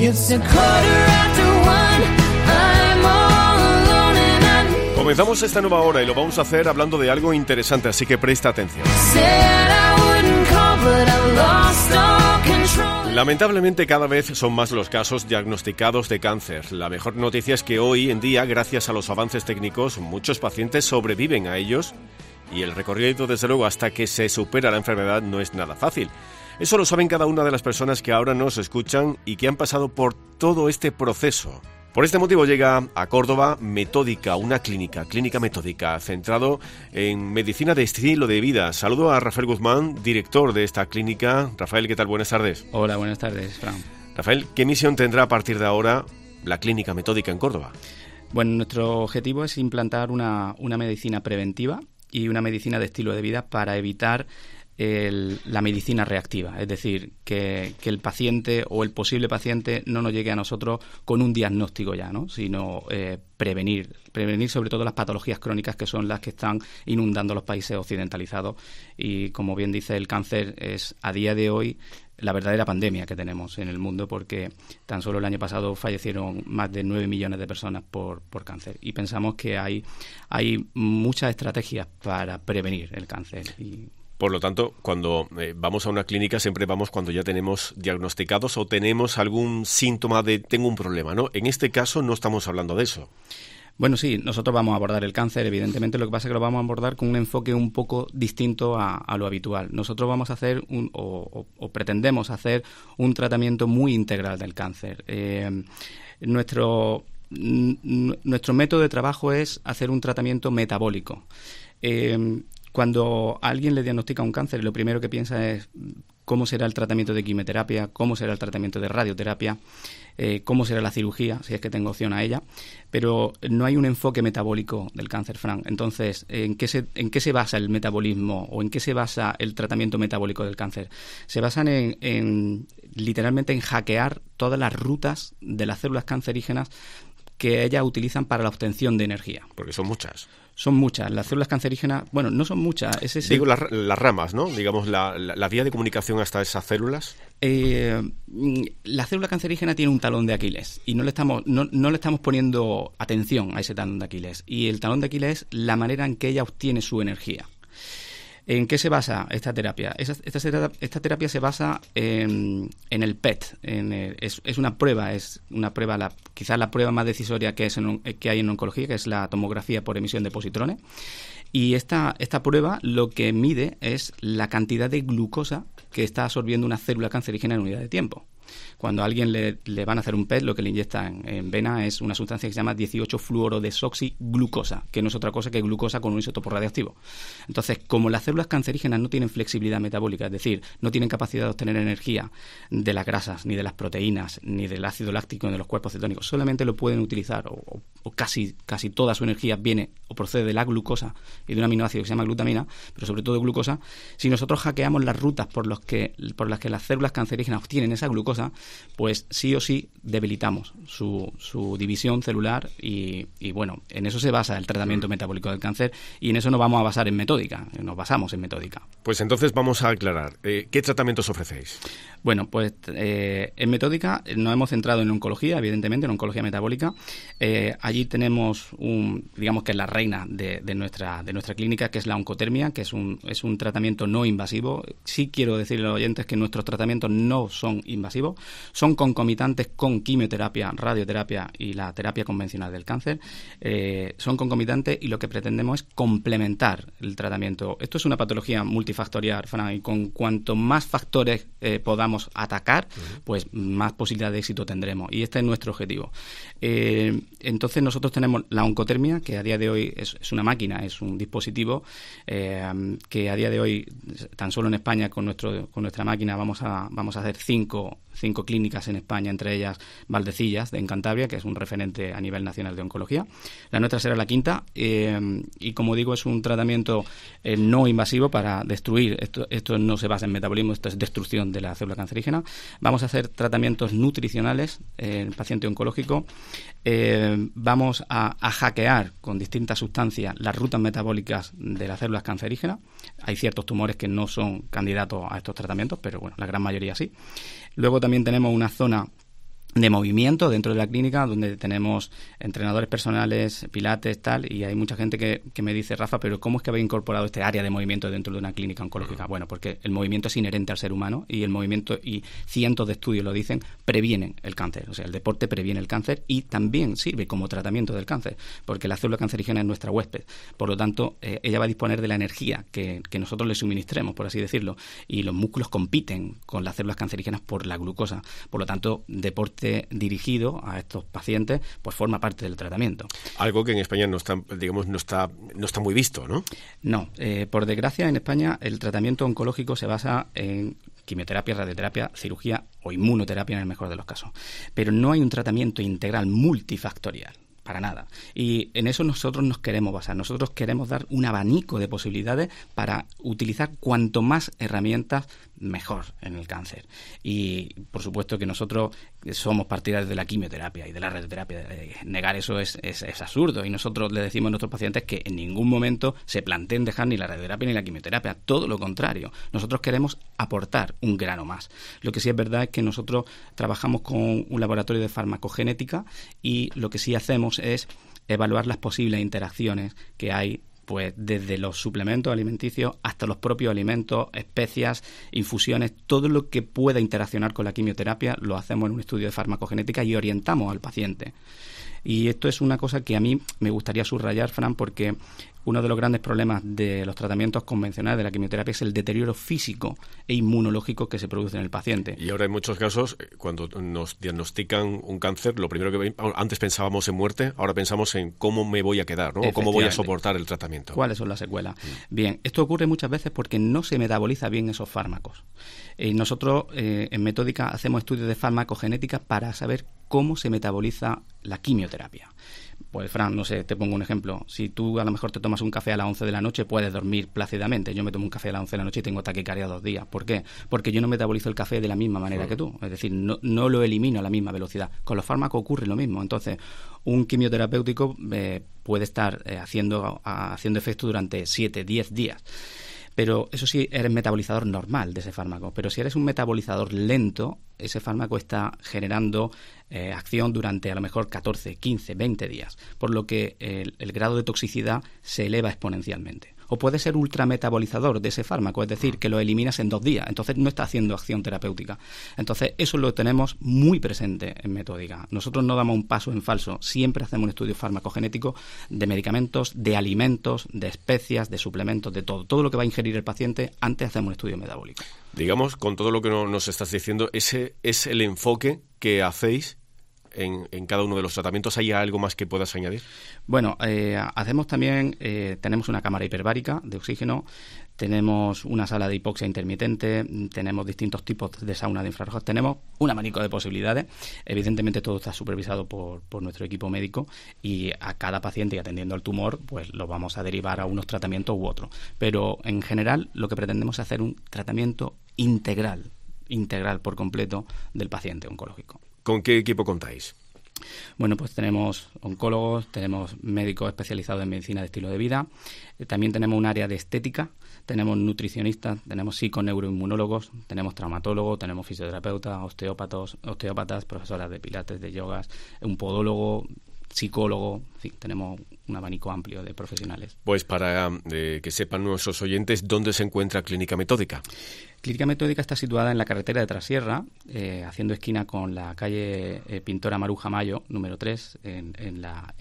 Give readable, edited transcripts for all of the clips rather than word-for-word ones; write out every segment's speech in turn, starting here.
Comenzamos esta nueva hora y lo vamos a hacer hablando de algo interesante, así que presta atención. Lamentablemente cada vez son más los casos diagnosticados de cáncer. La mejor noticia es que hoy en día, gracias a los avances técnicos, muchos pacientes sobreviven a ellos y el recorrido, desde luego, hasta que se supera la enfermedad no es nada fácil. Eso lo saben cada una de las personas que ahora nos escuchan y que han pasado por todo este proceso. Por este motivo llega a Córdoba Metódica, una clínica metódica, centrado en medicina de estilo de vida. Saludo a Rafael Guzmán, director de esta clínica. Rafael, ¿qué tal? Buenas tardes. Hola, buenas tardes, Fran. Rafael, ¿qué misión tendrá a partir de ahora la clínica metódica en Córdoba? Bueno, nuestro objetivo es implantar una medicina preventiva y una medicina de estilo de vida para evitar la medicina reactiva, es decir, que el paciente o el posible paciente no nos llegue a nosotros con un diagnóstico ya, ¿no? Sino prevenir sobre todo las patologías crónicas que son las que están inundando los países occidentalizados y, como bien dice, el cáncer es a día de hoy la verdadera pandemia que tenemos en el mundo, porque tan solo el año pasado fallecieron más de 9 millones de personas por cáncer y pensamos que hay muchas estrategias para prevenir el cáncer. Por lo tanto, cuando vamos a una clínica siempre vamos cuando ya tenemos diagnosticados o tenemos algún síntoma de tengo un problema, ¿no? En este caso no estamos hablando de eso. Bueno, sí, nosotros vamos a abordar el cáncer, evidentemente. Lo que pasa es que lo vamos a abordar con un enfoque un poco distinto a lo habitual. Nosotros vamos a hacer o pretendemos hacer un tratamiento muy integral del cáncer. Nuestro método de trabajo es hacer un tratamiento metabólico. Cuando a alguien le diagnostica un cáncer, lo primero que piensa es cómo será el tratamiento de quimioterapia, cómo será el tratamiento de radioterapia, cómo será la cirugía, si es que tengo opción a ella, pero no hay un enfoque metabólico del cáncer, Fran. Entonces, ¿en qué se basa el metabolismo o en qué se basa el tratamiento metabólico del cáncer? Se basan literalmente en hackear todas las rutas de las células cancerígenas que ellas utilizan para la obtención de energía. Porque son muchas. Son muchas. Las células cancerígenas, bueno, no son muchas. Digo las ramas, ¿no? Digamos, la vía de comunicación hasta esas células. La célula cancerígena tiene un talón de Aquiles y no le estamos poniendo atención a ese talón de Aquiles. Y el talón de Aquiles es la manera en que ella obtiene su energía. ¿En qué se basa esta terapia? Esta terapia se basa en el PET. Es una prueba, quizás la prueba más decisoria que hay en oncología, que es la tomografía por emisión de positrones. Y esta prueba lo que mide es la cantidad de glucosa que está absorbiendo una célula cancerígena en unidad de tiempo. Cuando a alguien le van a hacer un PET, lo que le inyectan en vena es una sustancia que se llama 18-fluorodesoxiglucosa, que no es otra cosa que glucosa con un isótopo radioactivo. Entonces, como las células cancerígenas no tienen flexibilidad metabólica, es decir, no tienen capacidad de obtener energía de las grasas, ni de las proteínas, ni del ácido láctico, ni de los cuerpos cetónicos, solamente lo pueden utilizar, o casi toda su energía viene o procede de la glucosa y de un aminoácido que se llama glutamina, pero sobre todo de glucosa. Si nosotros hackeamos las rutas por las que las células cancerígenas obtienen esa glucosa, pues sí o sí debilitamos su división celular y bueno, en eso se basa el tratamiento metabólico del cáncer y en eso nos vamos a basar en Metódica, nos basamos en Metódica. Pues entonces vamos a aclarar, ¿qué tratamientos ofrecéis? Bueno, pues en Metódica nos hemos centrado en oncología, evidentemente, en oncología metabólica. Allí tenemos digamos que es la reina de nuestra clínica, que es la oncotermia, que es un tratamiento no invasivo. Sí quiero decirle a los oyentes que nuestros tratamientos no son invasivos, son concomitantes con quimioterapia, radioterapia y la terapia convencional del cáncer. Son concomitantes y lo que pretendemos es complementar el tratamiento. Esto es una patología multifactorial, Fran, y con cuanto más factores podamos atacar, pues más posibilidad de éxito tendremos. Y este es nuestro objetivo. Entonces nosotros tenemos la oncotermia, que a día de hoy es una máquina, es un dispositivo que a día de hoy, tan solo en España, con nuestra máquina vamos a hacer 5 clínicas en España, entre ellas Valdecillas, en Cantabria, que es un referente a nivel nacional de oncología. La nuestra será la quinta y, como digo, es un tratamiento no invasivo para destruir. Esto no se basa en metabolismo, esto es destrucción de la célula cancerígena. Vamos a hacer tratamientos nutricionales en el paciente oncológico. Vamos a hackear con distintas sustancias las rutas metabólicas de las células cancerígenas. Hay ciertos tumores que no son candidatos a estos tratamientos, pero bueno, la gran mayoría sí. Luego también tenemos una zona de movimiento dentro de la clínica, donde tenemos entrenadores personales, pilates, tal, y hay mucha gente que me dice, Rafa, pero ¿cómo es que habéis incorporado este área de movimiento dentro de una clínica oncológica? Bueno, porque el movimiento es inherente al ser humano, y el movimiento, y cientos de estudios lo dicen, previenen el cáncer. O sea, el deporte previene el cáncer y también sirve como tratamiento del cáncer, porque la célula cancerígena es nuestra huésped. Por lo tanto, ella va a disponer de la energía que nosotros le suministremos, por así decirlo, y los músculos compiten con las células cancerígenas por la glucosa. Por lo tanto, deporte dirigido a estos pacientes, pues forma parte del tratamiento. Algo que en España no está, digamos, no está muy visto, ¿no? No, por desgracia en España el tratamiento oncológico se basa en quimioterapia, radioterapia, cirugía o inmunoterapia en el mejor de los casos. Pero no hay un tratamiento integral multifactorial. Para nada. Y en eso nosotros nos queremos basar. Nosotros queremos dar un abanico de posibilidades para utilizar cuanto más herramientas, mejor en el cáncer. Y por supuesto que nosotros somos partidarios de la quimioterapia y de la radioterapia. Negar eso es absurdo. Y nosotros le decimos a nuestros pacientes que en ningún momento se planteen dejar ni la radioterapia ni la quimioterapia. Todo lo contrario. Nosotros queremos aportar un grano más. Lo que sí es verdad es que nosotros trabajamos con un laboratorio de farmacogenética y lo que sí hacemos es evaluar las posibles interacciones que hay, pues desde los suplementos alimenticios hasta los propios alimentos, especias, infusiones, todo lo que pueda interaccionar con la quimioterapia lo hacemos en un estudio de farmacogenética y orientamos al paciente. Y esto es una cosa que a mí me gustaría subrayar, Fran, porque uno de los grandes problemas de los tratamientos convencionales de la quimioterapia es el deterioro físico e inmunológico que se produce en el paciente. Y ahora en muchos casos, cuando nos diagnostican un cáncer, lo primero que antes pensábamos en muerte, ahora pensamos en cómo me voy a quedar, ¿no? O cómo voy a soportar el tratamiento. ¿Cuáles son las secuelas? Bien, esto ocurre muchas veces porque no se metaboliza bien esos fármacos. Nosotros en Metódica hacemos estudios de farmacogenética para saber cómo se metaboliza la quimioterapia. Pues, Fran, no sé, te pongo un ejemplo. Si tú a lo mejor te tomas un café a las 11 de la noche, puedes dormir plácidamente. Yo me tomo un café a las 11 de la noche y tengo taquicardia 2 días. ¿Por qué? Porque yo no metabolizo el café de la misma manera que tú. Es decir, no lo elimino a la misma velocidad. Con los fármacos ocurre lo mismo. Entonces, un quimioterapéutico puede estar haciendo efecto durante 7, 10 días. Pero eso sí, eres metabolizador normal de ese fármaco. Pero si eres un metabolizador lento, ese fármaco está generando acción durante a lo mejor 14, 15, 20 días. Por lo que el grado de toxicidad se eleva exponencialmente. O puede ser ultrametabolizador de ese fármaco, es decir, que lo eliminas en 2 días. Entonces no está haciendo acción terapéutica. Entonces eso lo tenemos muy presente en Metódica. Nosotros no damos un paso en falso. Siempre hacemos un estudio farmacogenético de medicamentos, de alimentos, de especias, de suplementos, de todo. Todo lo que va a ingerir el paciente, antes hacemos un estudio metabólico. Digamos, con todo lo que nos estás diciendo, ese es el enfoque que hacéis en cada uno de los tratamientos. ¿Hay algo más que puedas añadir? Bueno, hacemos también, tenemos una cámara hiperbárica de oxígeno, tenemos una sala de hipoxia intermitente, tenemos distintos tipos de sauna de infrarrojos, tenemos un abanico de posibilidades. Evidentemente todo está supervisado por nuestro equipo médico y a cada paciente y atendiendo al tumor, pues lo vamos a derivar a unos tratamientos u otros. Pero en general lo que pretendemos es hacer un tratamiento integral por completo del paciente oncológico. ¿Con qué equipo contáis? Bueno, pues tenemos oncólogos, tenemos médicos especializados en medicina de estilo de vida, también tenemos un área de estética, tenemos nutricionistas, tenemos psiconeuroinmunólogos, tenemos traumatólogos, tenemos fisioterapeutas, osteópatas, profesoras de pilates, de yogas, un podólogo, psicólogo, en fin, tenemos un abanico amplio de profesionales. Pues para que sepan nuestros oyentes, ¿dónde se encuentra Clínica Metódica? Clínica Metódica está situada en la carretera de Trasierra, haciendo esquina con la calle Pintora Maruja Mayo, número 3, en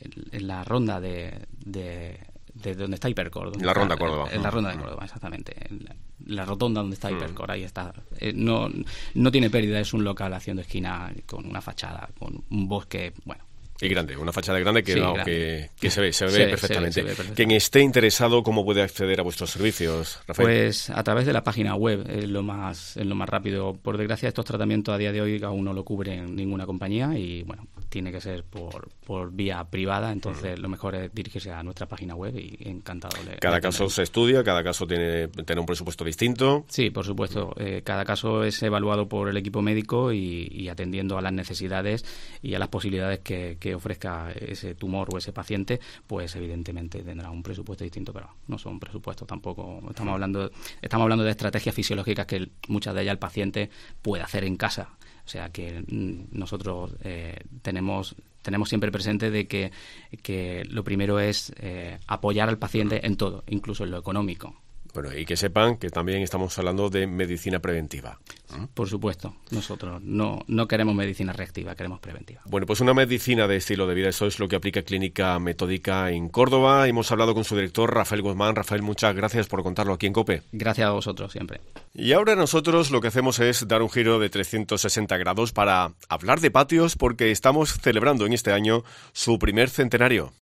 la ronda de donde está Hipercor. En la Ronda Córdoba. En la Ronda de Córdoba, exactamente. En la rotonda donde está Hipercor, ahí está. No tiene pérdida, es un local haciendo esquina con una fachada, con un bosque, bueno. Y grande, una fachada grande que, sí, grande. Que se ve perfectamente. Se ve perfectamente. Quien esté interesado, ¿cómo puede acceder a vuestros servicios, Rafael? Pues a través de la página web, es lo más rápido. Por desgracia, estos tratamientos a día de hoy aún no lo cubre ninguna compañía y, bueno, tiene que ser por vía privada, entonces lo mejor es dirigirse a nuestra página web y encantado. Cada caso se estudia, cada caso tiene un presupuesto distinto. Sí, por supuesto. Cada caso es evaluado por el equipo médico y atendiendo a las necesidades y a las posibilidades que ofrezca ese tumor o ese paciente, pues evidentemente tendrá un presupuesto distinto, pero no son presupuestos tampoco. Estamos hablando de estrategias fisiológicas que muchas de ellas el paciente puede hacer en casa O sea que nosotros tenemos siempre presente de que lo primero es apoyar al paciente en todo, incluso en lo económico. Bueno, y que sepan que también estamos hablando de medicina preventiva. Por supuesto, nosotros no queremos medicina reactiva, queremos preventiva. Bueno, pues una medicina de estilo de vida, eso es lo que aplica Clínica Metódica en Córdoba. Hemos hablado con su director, Rafael Guzmán. Rafael, muchas gracias por contarlo aquí en COPE. Gracias a vosotros siempre. Y ahora nosotros lo que hacemos es dar un giro de 360 grados para hablar de patios, porque estamos celebrando en este año su primer centenario.